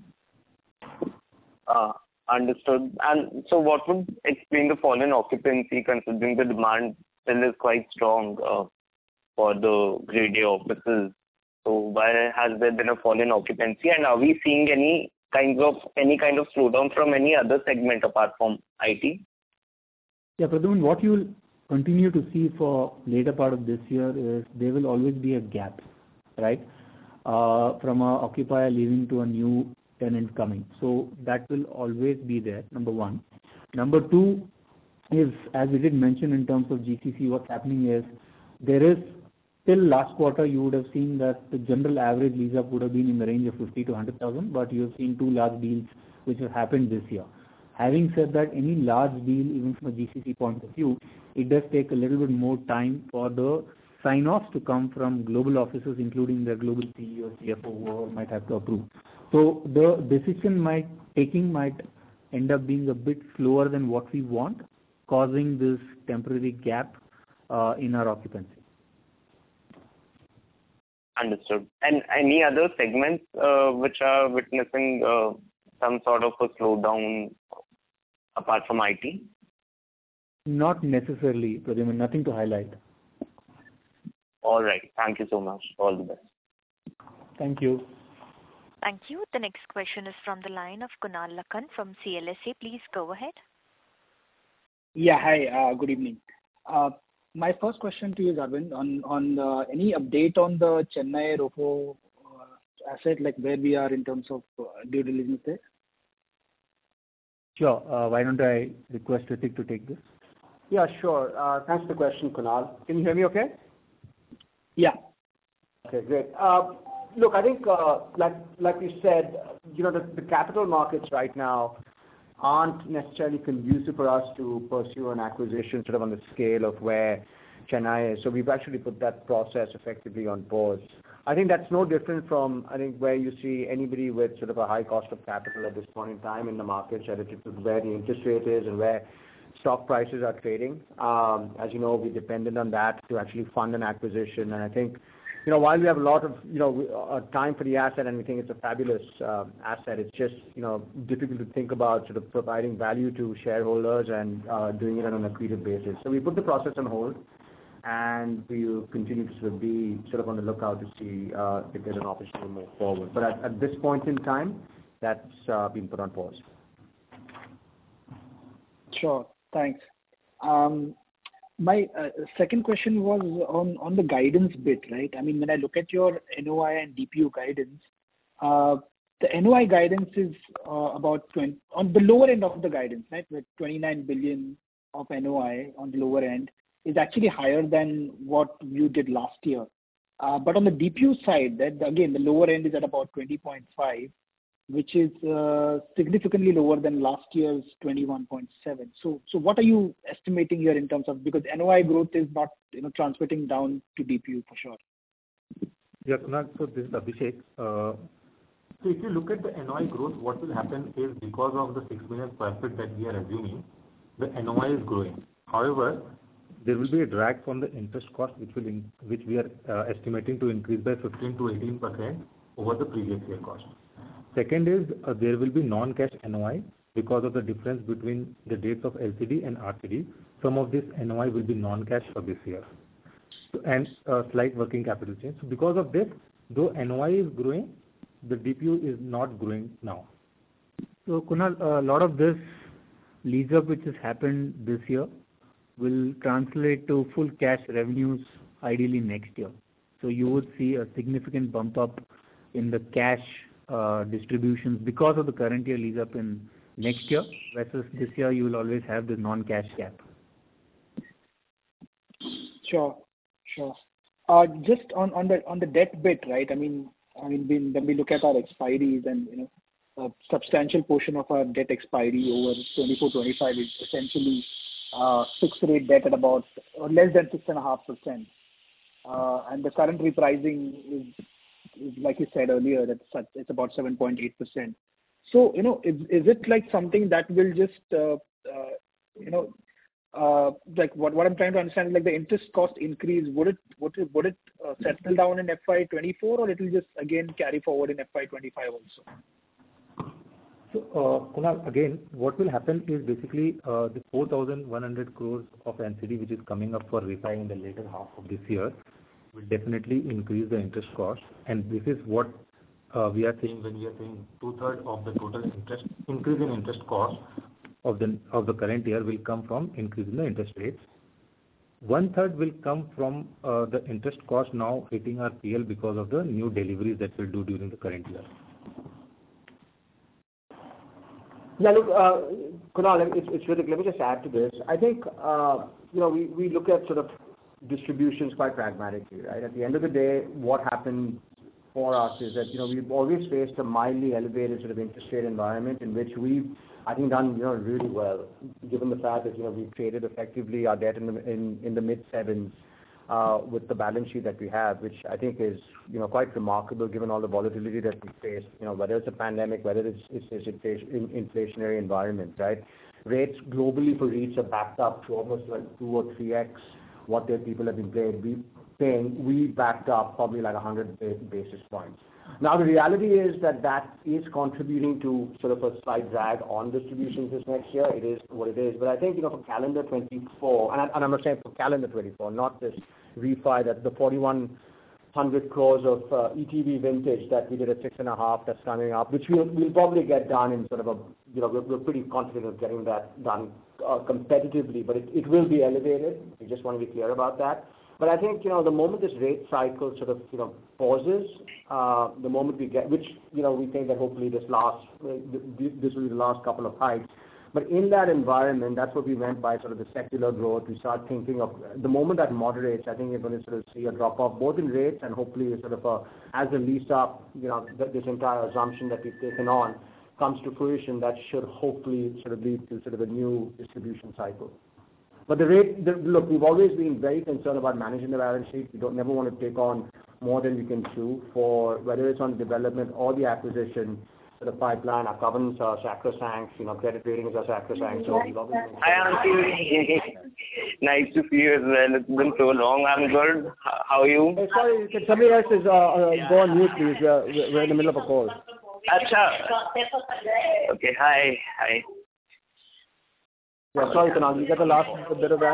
Speaker 11: Understood. And so what would explain the fall in occupancy considering the demand still is quite strong for the grade A offices? So why has there been a fall in occupancy, and are we seeing any kind of slowdown from any other segment apart from IT?
Speaker 3: Yeah, Pradyuman, what you will continue to see for later part of this year is there will always be a gap, right? From a occupier leaving to a new tenant coming. So that will always be there, number one. Number two is, as we did mention in terms of GCC, what's happening is there is till last quarter you would have seen that the general average lease up would have been in the range of 50 to 100,000, but you have seen two large deals which have happened this year. Having said that, any large deal, even from a GCC point of view, it does take a little bit more time for the sign-offs to come from global offices, including their global CEO, CFO, whoever might have to approve. So the decision might end up being a bit slower than what we want, causing this temporary gap in our occupancy.
Speaker 11: Understood. And any other segments which are witnessing some sort of a slowdown apart from IT?
Speaker 3: Not necessarily, Pradyuman, nothing to highlight.
Speaker 11: All right. Thank you so much. All the best.
Speaker 3: Thank you.
Speaker 1: Thank you. The next question is from the line of Kunal Lakhan from CLSA. Please go ahead.
Speaker 12: Yeah, hi. Good evening. My first question to you is, Arvind, on any update on the Chennai ROFO asset, like where we are in terms of due diligence there?
Speaker 3: Sure. Why don't I request Ritik to take this?
Speaker 9: Yeah, sure. Thanks for the question, Kunal. Can you hear me okay?
Speaker 12: Yeah.
Speaker 9: Okay, great. Look, I think, like you said, the capital markets right now aren't necessarily conducive for us to pursue an acquisition sort of on the scale of where Chennai is. So we've actually put that process effectively on pause. I think that's no different from, where you see anybody with sort of a high cost of capital at this point in time in the market relative to where the interest rate is and where stock prices are trading. As you know, we're dependent on that to actually fund an acquisition. And I think, while we have a lot of, time for the asset and we think it's a fabulous asset, it's just, difficult to think about sort of providing value to shareholders and doing it on an accretive basis. So we put the process on hold and we will continue to sort of be sort of on the lookout to see if there's an opportunity to move forward. But at this point in time, that's been put on pause.
Speaker 12: Sure. Thanks. My second question was on the guidance bit, right? I mean, when I look at your NOI and DPU guidance, the NOI guidance is about on the lower end of the guidance, right? With 29 billion of NOI on the lower end is actually higher than what you did last year. But on the DPU side, that again, the lower end is at about 20.5, which is significantly lower than last year's 21.7. So what are you estimating here in terms of, because NOI growth is not transmitting down to DPU for sure?
Speaker 4: Yeah, Kunal, so this is Abhishek. So if you look at the NOI growth, what will happen is because of the 6 million square feet that we are assuming, the NOI is growing. However, there will be a drag from the interest cost, which we are estimating to increase by 15 to 18% over the previous year cost. Second is there will be non-cash NOI because of the difference between the dates of LCD and RCD. Some of this NOI will be non-cash for this year, and slight working capital change. So because of this, though NOI is growing, the DPU is not growing now.
Speaker 3: So Kunal, a lot of this lease up which has happened this year will translate to full cash revenues ideally next year. So you would see a significant bump up in the cash distributions because of the current year lease up in next year versus this year you will always have the non-cash gap.
Speaker 12: Sure. Just on the debt bit, right? I mean, when we look at our expiries and, a substantial portion of our debt expiry over 24-25 is essentially fixed rate debt at about less than 6.5%. And the current repricing is like you said earlier, it's about 7.8%. So, is it like something that will just, like what I'm trying to understand is like the interest cost increase, would it settle down in FY24, or it will just again carry forward in FY25 also?
Speaker 4: So, Kunal, again, what will happen is basically the 4,100 crores of NCD which is coming up for refi in the later half of this year will definitely increase the interest cost, and this is what we are saying when we are saying 2/3 of the total increase in interest cost of the current year will come from increase in the interest rates. 1/3 will come from the interest cost now hitting our PL because of the new deliveries that we'll do during the current year.
Speaker 9: Yeah, look, Kunal, it's really, let me just add to this. I think, we look at sort of distributions quite pragmatically, right? At the end of the day, what happened for us is that, we've always faced a mildly elevated sort of interest rate environment in which we've, I think, done, really well, given the fact that, we've traded effectively our debt in the mid-sevens, with the balance sheet that we have, which I think is, quite remarkable given all the volatility that we face, whether it's a pandemic, whether it's inflationary environment, right? Rates globally for REITs are backed up to almost like 2 or 3x what their people have been paying. We backed up probably like 100 basis points. Now, the reality is that is contributing to sort of a slight drag on distributions this next year. It is what it is. But I think, for calendar 24, and I'm not saying for calendar 24, not this refi, that the 4,100 crores of ETV vintage that we did at 6.5 that's coming up, which we'll probably get done in sort of we're pretty confident of getting that done competitively, but it will be elevated. We just want to be clear about that. But I think, the moment this rate cycle sort of, pauses, the moment we get, which, we think that hopefully this will be the last couple of hikes. But in that environment, that's what we meant by sort of the secular growth. We start thinking of the moment that moderates, I think you're going to sort of see a drop off both in rates and hopefully sort of as a lease up, this entire assumption that we've taken on comes to fruition, that should hopefully sort of lead to sort of a new distribution cycle. But look, we've always been very concerned about managing the balance sheet. We never want to take on more than we can chew for whether it's on development or the acquisition. So the pipeline, our covenants are sacrosanct, credit ratings are sacrosanct. So we've always been.
Speaker 11: Hi, Auntie. Nice to see you as well. It's been so long. I'm good. How are you?
Speaker 9: Hey, sorry, can somebody else go on mute, please? We're in the middle of a call.
Speaker 11: Acha. Okay, hi.
Speaker 9: Yeah, sorry, Kunal, you get the last bit of that?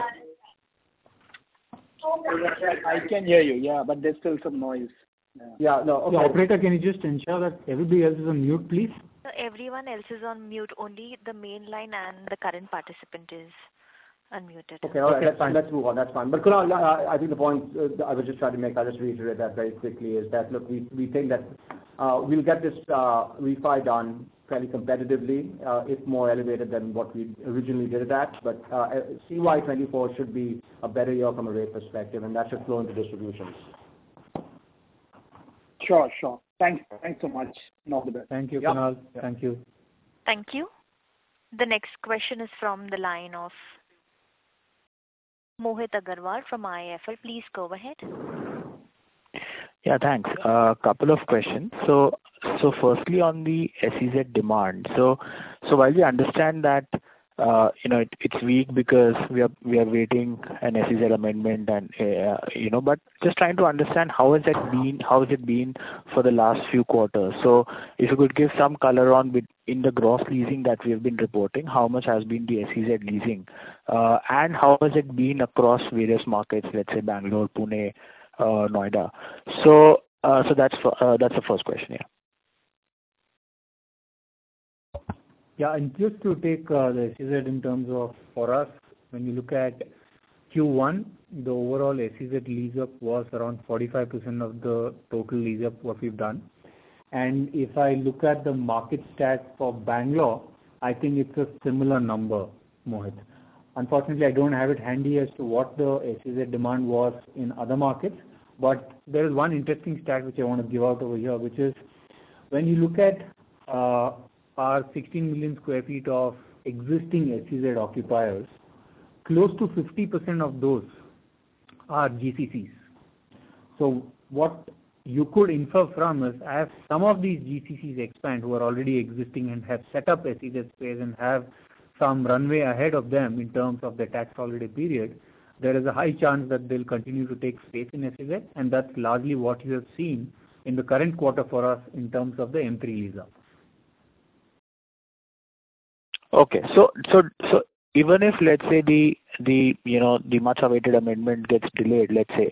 Speaker 12: I can hear you, yeah, but there's still some noise.
Speaker 9: Yeah, no. Okay.
Speaker 3: Operator, can you just ensure that everybody else is on mute, please?
Speaker 1: So everyone else is on mute. Only the main line and the current participant is unmuted.
Speaker 9: Okay, all right, that's fine. Let's move on. That's fine. But Kunal, I think the point I was just trying to make, I'll just reiterate that very quickly, is that, look, we think that we'll get this refi done fairly competitively, if more elevated than what we originally did it at. But CY24 should be a better year from a rate perspective, and that should flow into distributions.
Speaker 12: Sure. Thanks so much. And all the best.
Speaker 3: Thank you, Kunal.
Speaker 9: Yeah.
Speaker 3: Thank you.
Speaker 1: Thank you. The next question is from the line of Mohit Agarwal from IIFL. Please go ahead.
Speaker 13: Yeah, thanks. Couple of questions. So firstly on the SEZ demand. So while we understand that it's weak because we are waiting an SEZ amendment and but just trying to understand how has it been for the last few quarters. So if you could give some color on in the gross leasing that we have been reporting, how much has been the SEZ leasing, and how has it been across various markets, let's say Bangalore, Pune, Noida. So that's the first question. Yeah.
Speaker 3: Yeah, and just to take the SEZ in terms of, for us, when you look at Q1, the overall SEZ lease-up was around 45% of the total lease-up what we've done. And if I look at the market stats for Bangalore, I think it's a similar number, Mohit. Unfortunately, I don't have it handy as to what the SEZ demand was in other markets, but there is one interesting stat which I want to give out over here, which is when you look at our 16 million square feet of existing SEZ occupiers, close to 50% of those are GCCs. So what you could infer from is, as some of these GCCs expand who are already existing and have set up SEZ space and have some runway ahead of them in terms of the tax holiday period, there is a high chance that they'll continue to take space in SEZ, and that's largely what you have seen in the current quarter for us in terms of the M3 lease-up.
Speaker 13: Okay, so even if, let's say, the much awaited amendment gets delayed, let's say,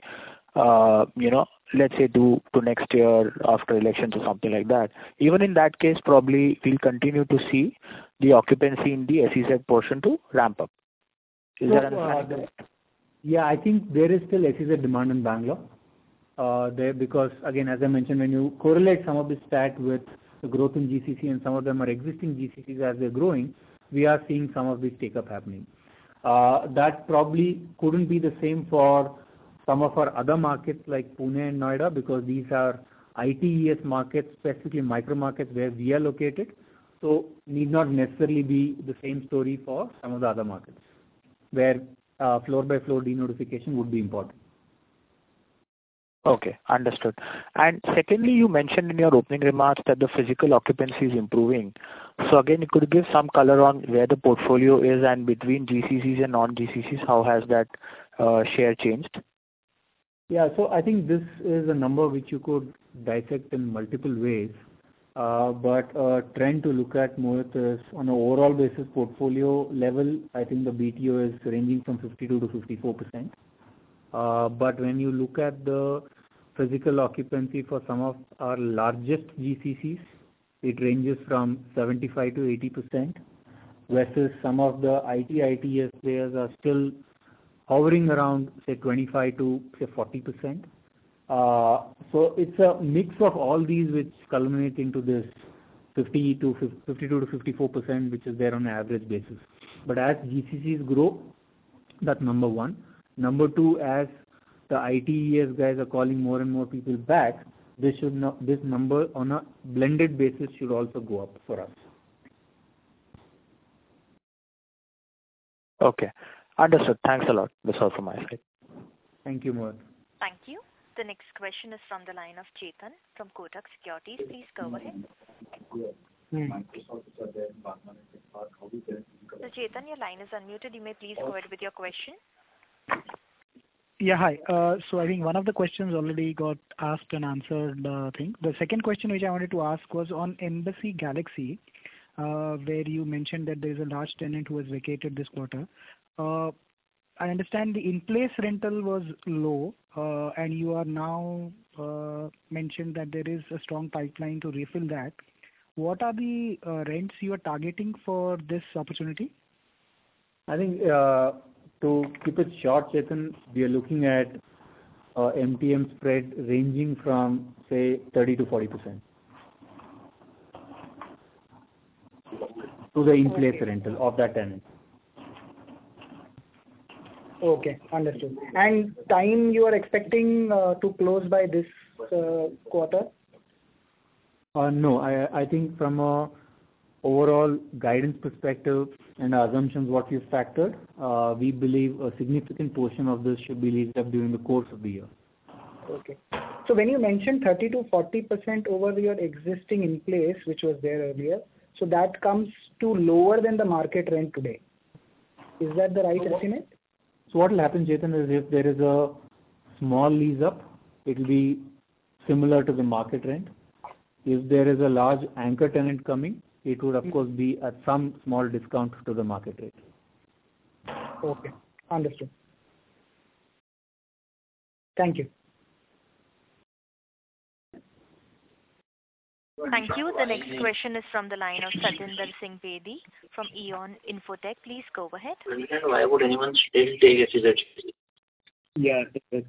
Speaker 13: to next year after elections or something like that, even in that case, probably we'll continue to see the occupancy in the SEZ portion to ramp up. Is that understanding?
Speaker 3: Yeah, I think there is still SEZ demand in Bangalore. Because again, as I mentioned, when you correlate some of the stat with the growth in GCC, and some of them are existing GCCs as they're growing, we are seeing some of this take-up happening. That probably couldn't be the same for some of our other markets like Pune and Noida, because these are ITES markets, specifically micro markets where we are located. So need not necessarily be the same story for some of the other markets, where floor by floor denotification would be important.
Speaker 13: Okay, understood. And secondly, you mentioned in your opening remarks that the physical occupancy is improving. So again, you could give some color on where the portfolio is, and between GCCs and non-GCCs, how has that share changed?
Speaker 3: Yeah, so I think this is a number which you could dissect in multiple ways. But a trend to look at more is on an overall basis portfolio level, I think the BTO is ranging from 52 to 54%. But when you look at the physical occupancy for some of our largest GCCs, it ranges from 75 to 80%, versus some of the ITES players are still hovering around, say, 25 to say 40%. So it's a mix of all these which culminate into this 52 to 54%, which is there on an average basis. But as GCCs grow, that's number one. Number two, as the ITES guys are calling more and more people back, this number on a blended basis should also go up for us.
Speaker 13: Okay, understood. Thanks a lot. That's all from my side.
Speaker 3: Thank you, Mohit.
Speaker 1: Thank you. The next question is from the line of Chetan from Kotak Securities. Please go ahead. So Chetan, your line is unmuted. You may please go ahead with your question.
Speaker 12: Yeah, hi. So I think one of the questions already got asked and answered. The second question which I wanted to ask was on Embassy Galaxy, where you mentioned that there is a large tenant who has vacated this quarter. I understand the in-place rental was low, and you are now mentioned that there is a strong pipeline to refill that. What are the rents you are targeting for this opportunity?
Speaker 3: I think to keep it short, Chetan, we are looking at MTM spread ranging from, say, 30 to 40% to the in-place rental of that tenant.
Speaker 12: Okay, understood. And time you are expecting to close by this quarter?
Speaker 3: No, I think from a overall guidance perspective and assumptions what we've factored, we believe a significant portion of this should be leased up during the course of the year.
Speaker 12: Okay. So when you mentioned 30 to 40% over your existing in place, which was there earlier, so that comes to lower than the market rent today. Is that the right estimate?
Speaker 3: So what will happen, Chetan, is if there is a small lease up, it will be similar to the market rent. If there is a large anchor tenant coming, it would of course be at some small discount to the market rate.
Speaker 12: Okay, understood. Thank you.
Speaker 1: Thank you. The next question is from the line of Satinder Singh Bedi from Eon Infotech. Please go ahead.
Speaker 14: Why would anyone still take SEZ?
Speaker 12: Yeah,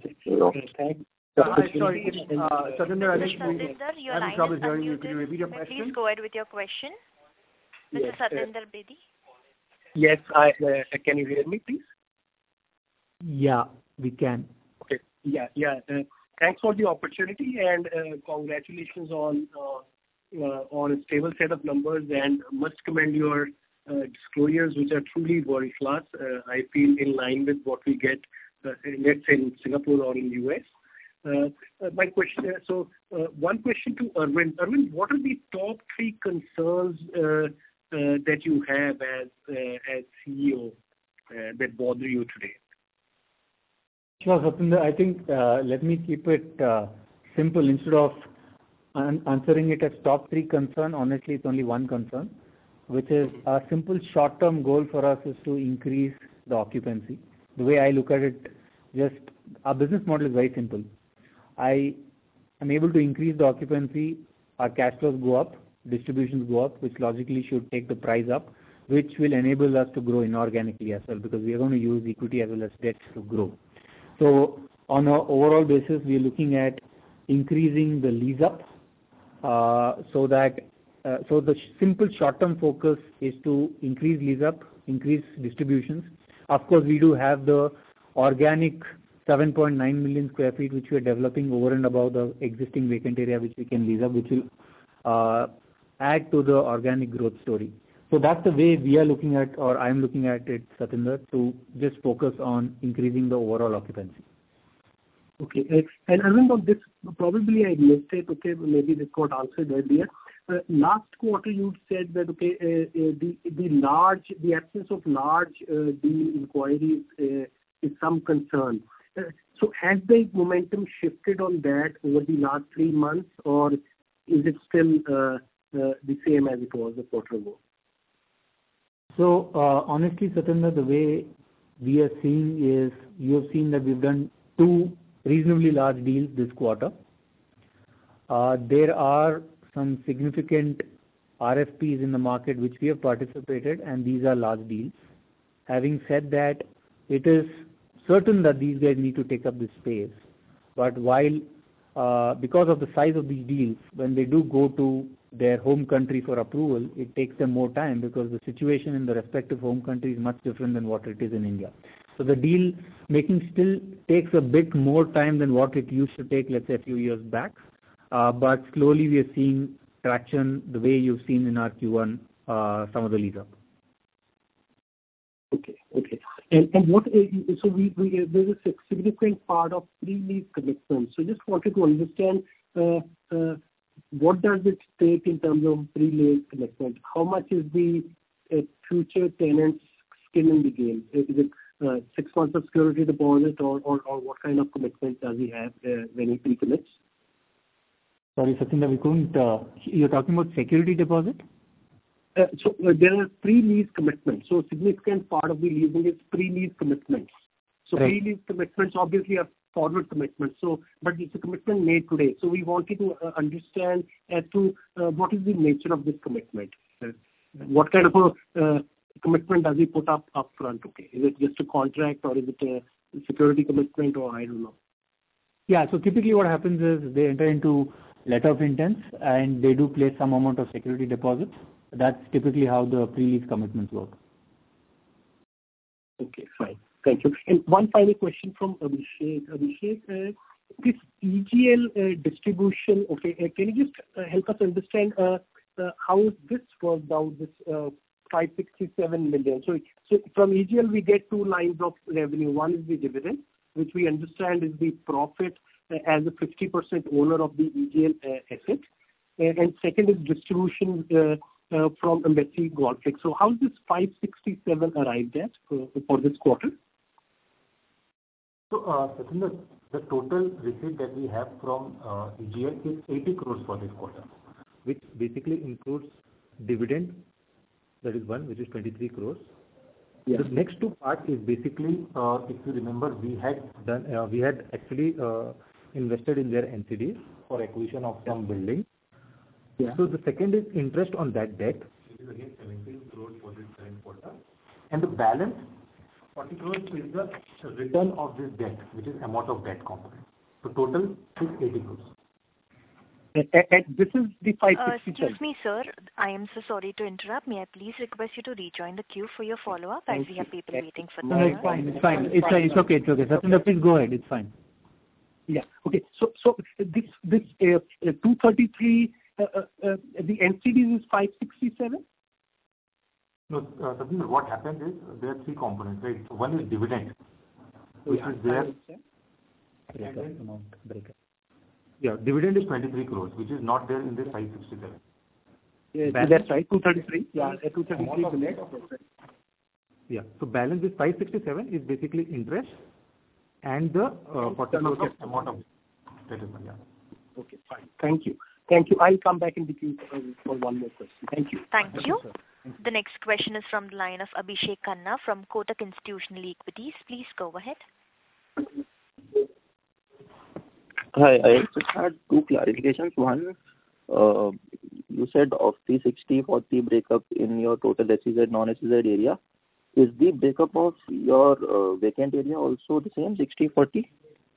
Speaker 9: sorry, Satinder, I think
Speaker 1: Satinder, your line is unmuted.
Speaker 9: Could you repeat your question?
Speaker 1: Please go ahead with your question. Mr. Satinder Bedi.
Speaker 15: Yes, can you hear me, please?
Speaker 3: Yeah, we can.
Speaker 15: Okay. Yeah. Thanks for the opportunity and congratulations on a stable set of numbers, and must commend your disclosures, which are truly world class. I feel in line with what we get, let's say in Singapore or in US. My question. One question to Arvind. Arvind, what are the top 3 concerns that you have as CEO that bother you today?
Speaker 3: Sure, Satinder. I think let me keep it simple. Instead of answering it as top 3 concern, honestly, it's only one concern, which is a simple short-term goal for us is to increase the occupancy. The way I look at it, just our business model is very simple. I am able to increase the occupancy, our cash flows go up, distributions go up, which logically should take the price up, which will enable us to grow inorganically as well, because we are going to use equity as well as debt to grow. So on an overall basis, we are looking at increasing the lease up, so the simple short-term focus is to increase lease up, increase distributions. Of course, we do have the organic 7.9 million square feet which we are developing over and above the existing vacant area which we can lease up, which will add to the organic growth story. So that's the way we are looking at, or I'm looking at it, Satinder, to just focus on increasing the overall occupancy.
Speaker 15: Okay. And Arvind, on this, probably I missed it. Okay, maybe this got answered earlier. Last quarter you said that the absence of large deal inquiries is some concern. So has the momentum shifted on that over the last 3 months, or is it still the same as it was a quarter ago?
Speaker 3: So honestly, Satinder, the way we are seeing is, you have seen that we've done 2 reasonably large deals this quarter. There are some significant RFPs in the market which we have participated, and these are large deals. Having said that, it is certain that these guys need to take up this space. But while, because of the size of these deals, when they do go to their home country for approval, it takes them more time because the situation in the respective home country is much different than what it is in India. So the deal making still takes a bit more time than what it used to take, let's say, a few years back. But slowly we are seeing traction the way you've seen in our Q1, some of the lease up.
Speaker 15: Okay. And what, so there's a significant part of pre-lease commitment. So just wanted to understand what does it take in terms of pre-lease commitment? How much is the future tenant's skin in the game? Is it 6 months of security deposit, or what kind of commitment does he have when he pre-commits?
Speaker 3: Sorry, Satinder, we couldn't. You're talking about security deposit?
Speaker 15: So there are pre-lease commitments. So significant part of the leasing is pre-lease commitments. So
Speaker 3: right.
Speaker 15: Pre-lease commitments obviously are forward commitments. So, but it's a commitment made today. So we wanted to understand as to what is the nature of this commitment. What kind of a commitment does he put up front? Okay, is it just a contract, or is it a security commitment, or I don't know?
Speaker 3: Yeah. So typically what happens is they enter into letter of intent and they do place some amount of security deposits. That's typically how the pre-lease commitments work.
Speaker 15: Okay, fine. Thank you. And one final question from Abhishek. Abhishek, this EGL distribution, okay, can you just help us understand how this worked out, this 567 million? So from EGL we get 2 lines of revenue. One is the dividend, which we understand is the profit as a 50% owner of the EGL asset. And second is distribution from Embassy Golf Link. So how is this 567 arrived at for this quarter?
Speaker 4: So, Satinder, the total receipt that we have from EGL is 80 crores for this quarter, which basically includes dividend, that is one, which is 23 crores. Yeah. The next 2 parts is basically, if you remember, we had actually invested in their NCDs for acquisition of some building. Yeah. So the second is interest on that debt, which is again 17 crores for this current quarter. And the balance, 40 crores, is the return of this debt, which is amount of debt component. So total is 80 crores.
Speaker 15: This is the 567.
Speaker 1: Excuse me, sir. I am so sorry to interrupt. May I please request you to rejoin the queue for your follow-up as we have people waiting for
Speaker 3: No, it's fine. It's fine. It's okay. Satendra, please go ahead. It's fine.
Speaker 15: Yeah. Okay. So this 233, the NCDs is 567?
Speaker 4: No, Satendra, what happens is there are three components, right? So one is dividend, which is there.
Speaker 3: Breakup.
Speaker 4: Yeah, dividend is 23 crores, which is not there in this 567.
Speaker 15: Yeah, that's right. 233. Yeah, 233 is the net.
Speaker 4: Yeah. So balance is 567 is basically interest and the 40 crores of amount of that is one. Yeah.
Speaker 15: Okay, fine. Thank you. I'll come back in the queue for one more question. Thank you.
Speaker 1: Thank you. The next question is from the line of Abhishek Khanna from Kotak Institutional Equities. Please go ahead.
Speaker 16: Hi, I just had two clarifications. One, you said of the 60-40 breakup in your total SEZ, non-SEZ area. Is the breakup of your vacant area also the same, 60-40?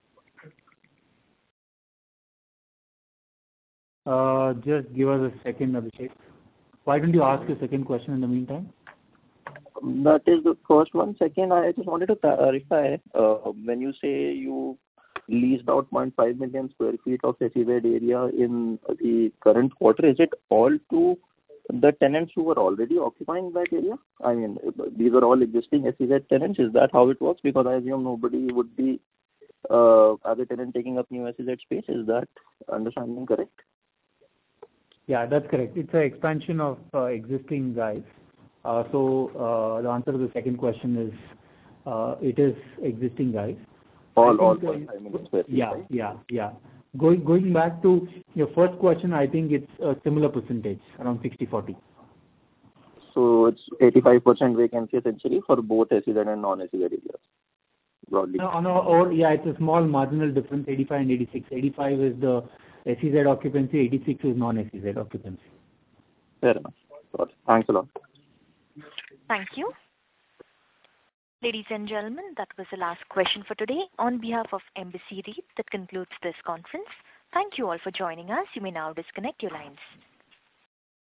Speaker 3: Just give us a second, Abhishek. Why don't you ask your second question in the meantime?
Speaker 16: That is the first one. Second, I just wanted to clarify, when you say you leased out 0.5 million square feet of SEZ area in the current quarter, is it all to the tenants who were already occupying that area? I mean, these are all existing SEZ tenants. Is that how it works? Because I assume nobody would be as a tenant taking up new SEZ space. Is that understanding correct?
Speaker 3: Yeah, that's correct. It's an expansion of existing guys. So the answer to the second question is it is existing guys.
Speaker 16: All 0.5 million square feet.
Speaker 3: Yeah,
Speaker 16: right?
Speaker 3: yeah. Going back to your first question, I think it's a similar percentage, around 60-40.
Speaker 16: So it's 85% vacancy essentially for both SEZ and non-SEZ areas, broadly.
Speaker 3: It's a small marginal difference, 85 and 86. 85 is the SEZ occupancy, 86 is non-SEZ occupancy.
Speaker 16: Fair enough. Got it. Thanks a lot.
Speaker 1: Thank you. Ladies and gentlemen, that was the last question for today. On behalf of Embassy REIT, that concludes this conference. Thank you all for joining us. You may now disconnect your lines.